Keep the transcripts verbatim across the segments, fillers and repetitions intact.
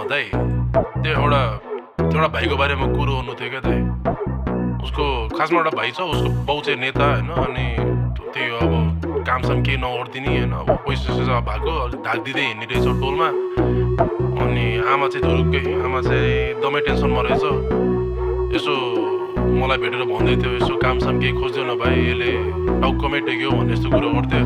दाइ त्यो एउटा त्यो एउटा भाइको बारेमा कुरो गर्नु थियो क्या दाइ उसको खासमा एउटा भाइ छ उसको बाउ चाहिँ नेता होइन अनि त्यही अब कामसाम केही नगरिदिने होइन अब पैसा सैसा भएको अलिक ढाकिदिँदै हिँड्ने रहेछ टोलमा अनि आमा चाहिँ धुरुक्कै आमा चाहिँ एकदमै टेन्सनमा रहेछ यसो मलाई भेटेर भन्दै थियो यसो कामसाम केही खोज्दैन भाइ यसले टाउकोमै टेक्यो भन्ने यस्तो कुरो गर्थ्यो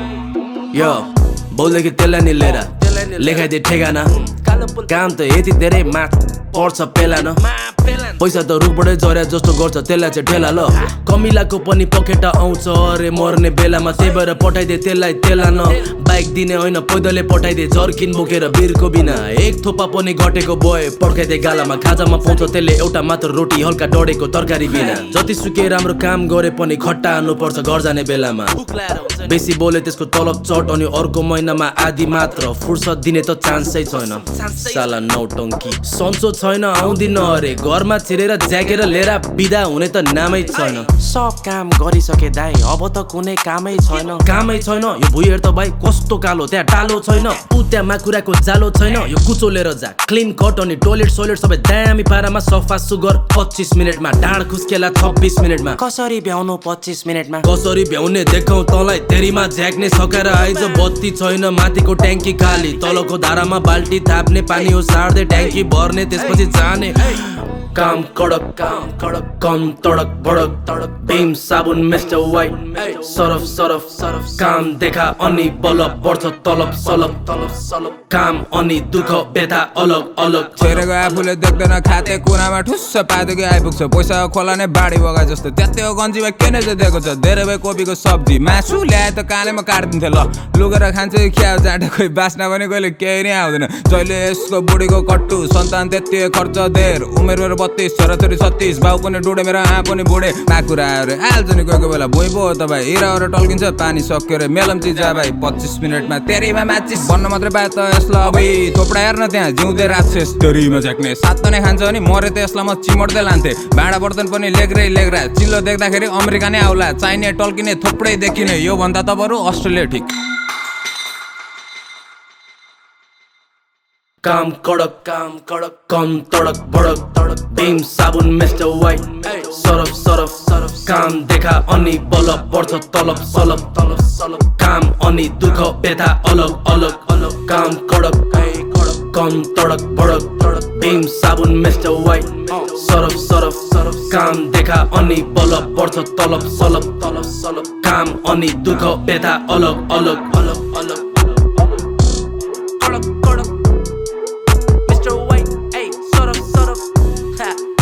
यो बोल्दै त्यसलाई नि लिएर लेखाइदिए ठेगाना काम त यति धेरै माथ पर्छ पेलान पैसा त रुखबाटै झर्या जस्तो गर्छ त्यसलाई चाहिँ ठेला ल कमिलाको पनि पखेटा आउँछ अरे मर्ने बेलामा त्यही भएर पठाइदिए त्यसलाई तेला न बाइक दिने होइन पैदलले पठाइदिए जर्किन बोकेर बिरको बिना एक थोपा पनि घटेको बोय पड्काइदिए गालामा खाजामा पाउँछ त्यसले एउटा मात्र रोटी हल्का डढेको तरकारी बिना जतिसुकै राम्रो काम गरे पनि खट्टा हान्नुपर्छ घर जाने बेलामा बेसी बोले त्यसको तलब चट अनि अर्को महिनामा आधी मात्र फुर्सद दिने त चान्सै छैन साला नौटङ्की सन्चो छैन आउँदिन अरे घरमा छिरेर ज्याकेर लिएर बिदा हुने त नामै छैन सब काम गरिसके दाइ अब त कुनै कामै छैन कामै छैन यो भुइँ हेर त भाइ कस्तो कालो त्यहाँ टालो छैन उ त्यहाँ माकुराको जालो छैन यो कुचोलेर जा क्लिन कट अनि टोइलेट सोइलेट सबै दामी पारामा सफा सुगर पच्चिस मिनटमा ढाड खुस्केला छब्बिस मिनटमा कसरी भ्याउनु पच्चिस मिनटमा कसरी भ्याउने देखाउ तँलाई तेरीमा झ्याक्ने सकेर आइज बत्ती छैन माथिको ट्याङ्की खाली तलको धारामा बाल्टी थाप्ने पानी हो सार्दै ट्याङ्की भर्ने त्यसपछि जाने काम कडक काम कडक कम तडक भडक तडक भीम साबुन mister white Surf Surf Surf काम देखा अनि बलब बढ्छ तलब सलब तलब सलब काम अनि दुःख व्यथा अलग अलग छोरेको आफूले देख्दैन खाते कुनामा ठुस्स पादेको आइपुग्छ पैसा खोला नै बाढी बगा जस्तो त्यतिको गन्जीमा के नै चाहिँ दिएको छ धेरै भए कोपीको सब्जी मासु ल्याए त कानेमा काटिदिन्थ्यो ल लुगेर खान्छ क्या जाँटा खोइ बास्ना पनि कहिले केही नै आउँदैन जहिले यसको बुढीको कट्टु सन्तान त्यति खर्च धेर उमेर मेरो बत्तीस छोराछोरी छत्तीस बाउ पनि डुडे मेरो आँ पनि बुढे माकुरा आयो रे हाल्छ नि कोही कोही बेला भुइँ पो हो त भाइ हिराएर टल्किन्छ पानी सक्यो रे मेलम चिज भाइ पच्चिस मिनटमा तेरीमा माचिस भन्न मात्रै पाए त यसलाई अब थोपडा हेर्न त्यहाँ जिउँदै राक्षस तेरीमा झ्याक्ने सात नै खान्छ भने मरे त यसलाई म चिमट्दै लान्थे भाँडा बर्तन पनि लेग्रै लेग्रा चिल्लो देख्दाखेरि अमेरिका नै आउला चाहिने टल्किने थोप्रै देखिने यो भन्दा त बरु अस्ट्रेलिया ठिक काम कडक काम कडक कम तडक भडक तडक भीम साबुन mister white Surf Surf Surf काम देखा अनि बलब बढ्छ तलब सलब तलब सलब काम अनि दुःख व्यथा अलग अलग अलग काम कडक कडक कम तडक भडक तडक भीम साबुन mister white Surf Surf Surf काम देखा अनि बलब बढ्छ तलब सलब तलब सलब काम अनि दुःख व्यथा अलग अलग अलग अलग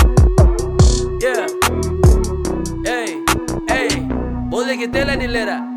Bolle que te la nilera